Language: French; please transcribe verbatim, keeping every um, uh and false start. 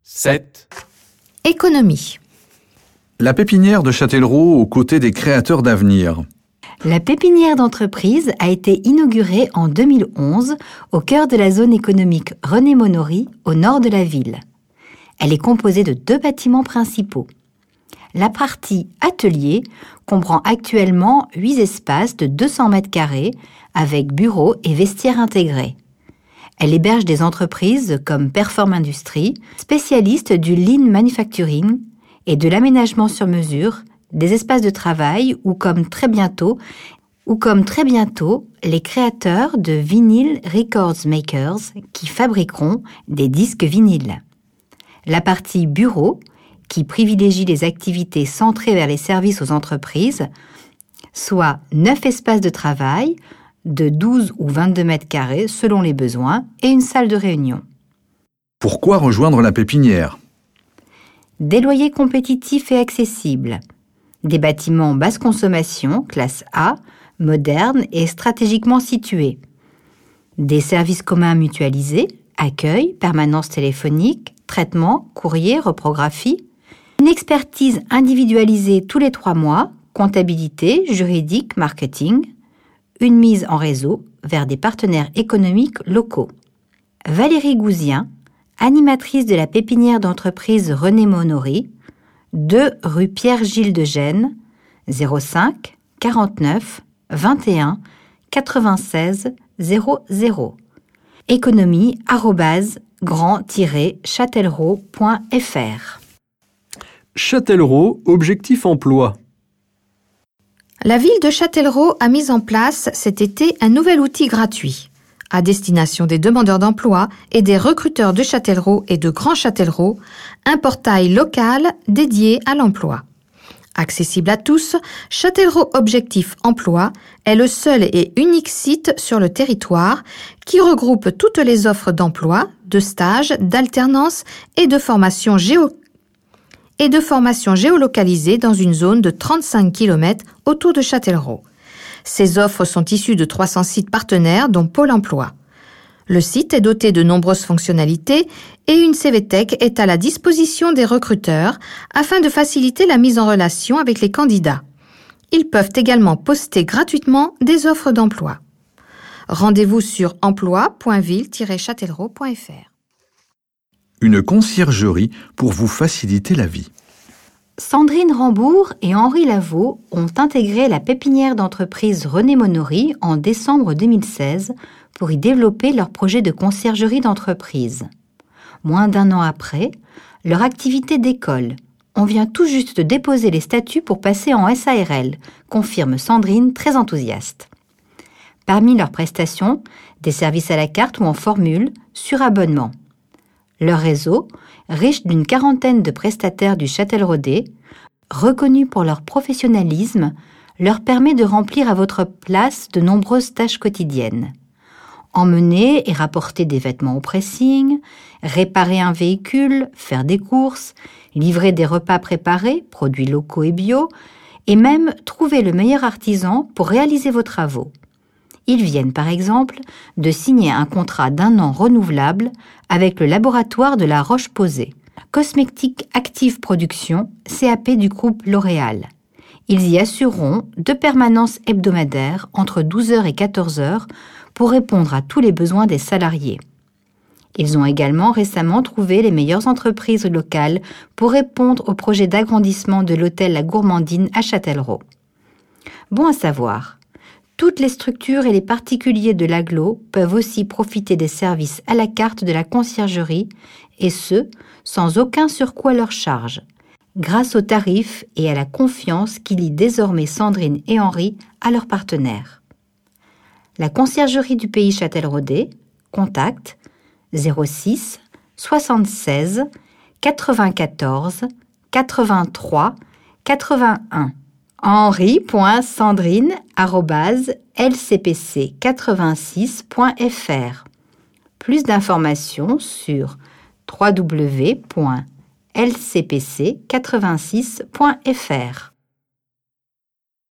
sept. Économie. La pépinière de Châtellerault aux côtés des créateurs d'avenir. La pépinière d'entreprise a été inaugurée en deux mille onze au cœur de la zone économique René-Monory, au nord de la ville. Elle est composée de deux bâtiments principaux. La partie atelier comprend actuellement huit espaces de deux cents mètres carrés avec bureaux et vestiaires intégrés. Elle héberge des entreprises comme Perform Industries, spécialistes du lean manufacturing et de l'aménagement sur mesure, des espaces de travail ou comme très bientôt, ou comme très bientôt les créateurs de Vinyl Records Makers qui fabriqueront des disques vinyles. La partie bureau, qui privilégie les activités centrées vers les services aux entreprises, soit neuf espaces de travail de douze ou vingt-deux mètres carrés selon les besoins et une salle de réunion. Pourquoi rejoindre la pépinière ? Des loyers compétitifs et accessibles, des bâtiments basse consommation, classe A, modernes et stratégiquement situés, des services communs mutualisés, accueil, permanence téléphonique, traitement, courrier, reprographie, une expertise individualisée tous les trois mois, comptabilité, juridique, marketing, une mise en réseau vers des partenaires économiques locaux. Valérie Gouzien, animatrice de la pépinière d'entreprise René-Monory, deux rue Pierre-Gilles de Gênes, zéro cinq quarante-neuf vingt et un quatre-vingt-seize zéro zéro. Économie arobase grand-châtellerault point f r. Châtellerault, objectif emploi. La ville de Châtellerault a mis en place cet été un nouvel outil gratuit à destination des demandeurs d'emploi et des recruteurs de Châtellerault et de Grand Châtellerault, un portail local dédié à l'emploi. Accessible à tous, Châtellerault Objectif Emploi est le seul et unique site sur le territoire qui regroupe toutes les offres d'emploi, de stage, d'alternance et de formation géo et de formation géolocalisée dans une zone de trente-cinq kilomètres autour de Châtellerault. Ces offres sont issues de trois cents sites partenaires dont Pôle emploi. Le site est doté de nombreuses fonctionnalités et une C V T E C est à la disposition des recruteurs afin de faciliter la mise en relation avec les candidats. Ils peuvent également poster gratuitement des offres d'emploi. Rendez-vous sur emploi point ville tiret châtellerault point f r. Une conciergerie pour vous faciliter la vie. Sandrine Rambourg et Henri Lavaux ont intégré la pépinière d'entreprise René-Monory en décembre deux mille seize pour y développer leur projet de conciergerie d'entreprise. Moins d'un an après, leur activité décolle. On vient tout juste de déposer les statuts pour passer en S A R L, confirme Sandrine, très enthousiaste. Parmi leurs prestations, des services à la carte ou en formule, sur abonnement. Leur réseau, riche d'une quarantaine de prestataires du Châtelleraudais, reconnus pour leur professionnalisme, leur permet de remplir à votre place de nombreuses tâches quotidiennes. Emmener et rapporter des vêtements au pressing, réparer un véhicule, faire des courses, livrer des repas préparés, produits locaux et bio, et même trouver le meilleur artisan pour réaliser vos travaux. Ils viennent par exemple de signer un contrat d'un an renouvelable avec le laboratoire de la Roche-Posay, Cosmétique Active Production, C A P du groupe L'Oréal. Ils y assureront deux permanences hebdomadaires entre douze heures et quatorze heures pour répondre à tous les besoins des salariés. Ils ont également récemment trouvé les meilleures entreprises locales pour répondre au projet d'agrandissement de l'hôtel La Gourmandine à Châtellerault. Bon à savoir, toutes les structures et les particuliers de l'agglo peuvent aussi profiter des services à la carte de la conciergerie, et ce, sans aucun surcoût à leur charge, grâce aux tarifs et à la confiance qui lient désormais Sandrine et Henri à leurs partenaires. La conciergerie du pays Châtelleraudais, contact zéro six soixante-seize quatre-vingt-quatorze quatre-vingt-trois quatre-vingt-un. henri point sandrine arobase l c p c quatre-vingt-six point f r. Plus d'informations sur w w w point l c p c quatre-vingt-six point f r.